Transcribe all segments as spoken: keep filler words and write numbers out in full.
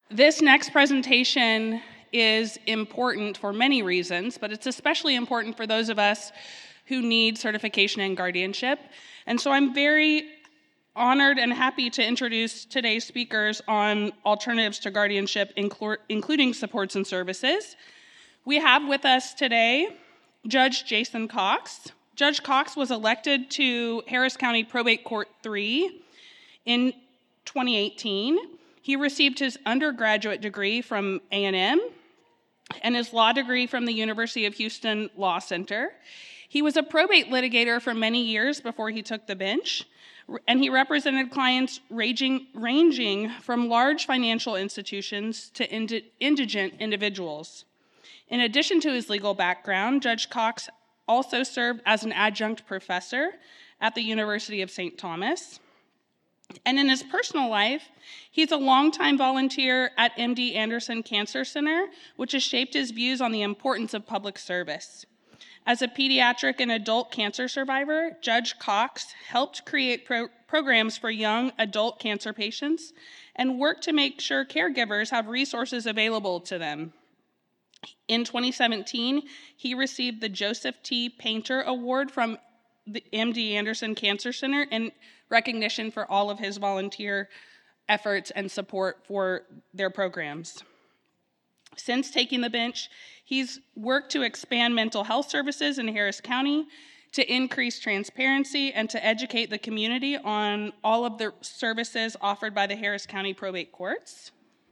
This next presentation is important for many reasons, but it's especially important for those of us who need certification in guardianship. And so I'm very honored and happy to introduce today's speakers on alternatives to guardianship, inclu- including supports and services. We have with us today Judge Jason Cox. Judge Cox was elected to Harris County Probate Court three in twenty eighteen. He received his undergraduate degree from A and M and his law degree from the University of Houston Law Center. He was a probate litigator for many years before he took the bench, and he represented clients ranging, ranging from large financial institutions to ind- indigent individuals. In addition to his legal background, Judge Cox also served as an adjunct professor at the University of Saint Thomas. And in his personal life, he's a longtime volunteer at M D Anderson Cancer Center, which has shaped his views on the importance of public service. As a pediatric and adult cancer survivor, Judge Cox helped create pro- programs for young adult cancer patients and worked to make sure caregivers have resources available to them. In twenty seventeen, he received the Joseph T. Painter Award from the M D Anderson Cancer Center in recognition for all of his volunteer efforts and support for their programs. Since taking the bench, he's worked to expand mental health services in Harris County, to increase transparency, and to educate the community on all of the services offered by the Harris County Probate Courts.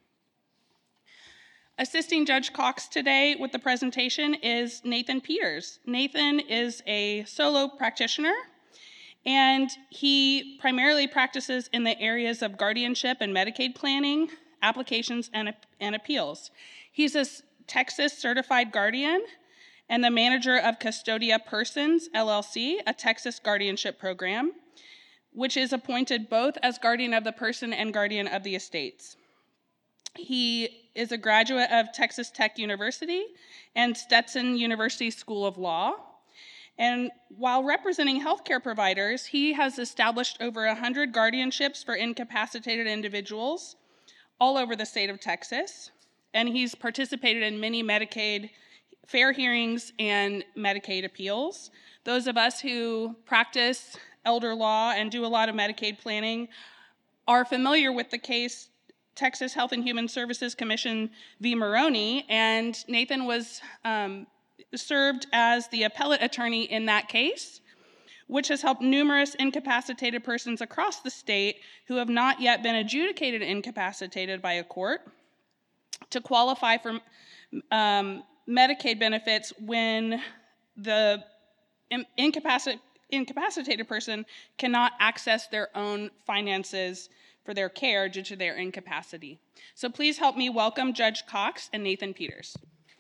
Assisting Judge Cox today with the presentation is Nathan Peters. Nathan is a solo practitioner, and he primarily practices in the areas of guardianship and Medicaid planning, applications, and, and appeals. He's a Texas certified guardian and the manager of Custodia Persons, L L C, a Texas guardianship program, which is appointed both as guardian of the person and guardian of the estates. He is a graduate of Texas Tech University and Stetson University School of Law. And while representing healthcare providers, he has established over one hundred guardianships for incapacitated individuals all over the state of Texas. And he's participated in many Medicaid fair hearings and Medicaid appeals. Those of us who practice elder law and do a lot of Medicaid planning are familiar with the case Texas Health and Human Services Commission v. Maroney, and Nathan was um, served as the appellate attorney in that case, which has helped numerous incapacitated persons across the state who have not yet been adjudicated incapacitated by a court to qualify for um, Medicaid benefits when the incapaci- incapacitated person cannot access their own finances for their care due to their incapacity. So please help me welcome Judge Cox and Nathan Peters.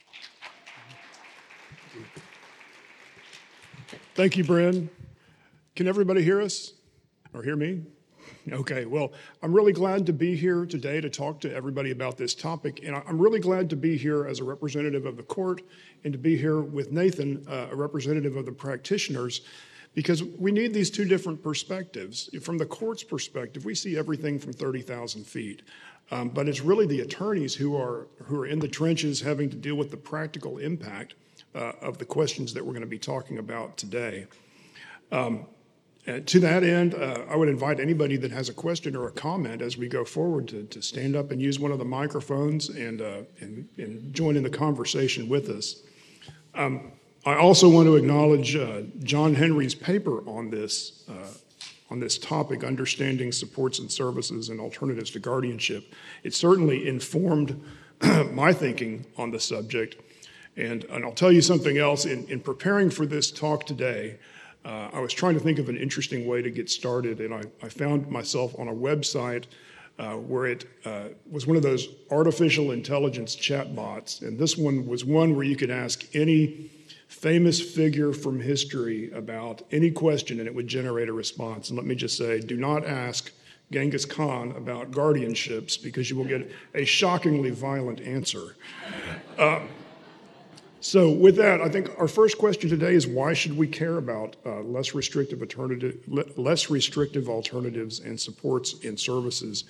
Thank you, Bryn. Can everybody hear us or hear me? Okay, well, I'm really glad to be here today to talk to everybody about this topic, and I'm really glad to be here as a representative of the court and to be here with Nathan, uh, a representative of the practitioners, because we need these two different perspectives. From the court's perspective, we see everything from thirty thousand feet, um, but it's really the attorneys who are who are in the trenches having to deal with the practical impact uh, of the questions that we're going to be talking about today. Um, and to that end, uh, I would invite anybody that has a question or a comment as we go forward to, to stand up and use one of the microphones and, uh, and, and join in the conversation with us. Um, I also want to acknowledge uh, John Henry's paper on this uh, on this topic, Understanding Supports and Services and Alternatives to Guardianship. It certainly informed my thinking on the subject. And, and I'll tell you something else. In, in preparing for this talk today, uh, I was trying to think of an interesting way to get started, and I, I found myself on a website uh, where it uh, was one of those artificial intelligence chatbots. And this one was one where you could ask any famous figure from history about any question and it would generate a response. And let me just say, do not ask Genghis Khan about guardianships because you will get a shockingly violent answer. Uh, so with that, I think our first question today is why should we care about uh, less restrictive alternative, less restrictive alternatives and supports and services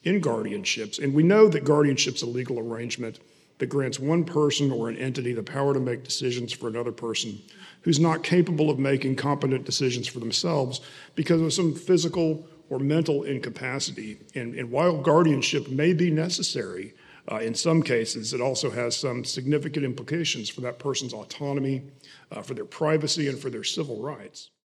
in guardianships. And we know that guardianship's a legal arrangement that grants one person or an entity the power to make decisions for another person who's not capable of making competent decisions for themselves because of some physical or mental incapacity. And, and while guardianship may be necessary, uh, in some cases, it also has some significant implications for that person's autonomy, uh, for their privacy, and for their civil rights.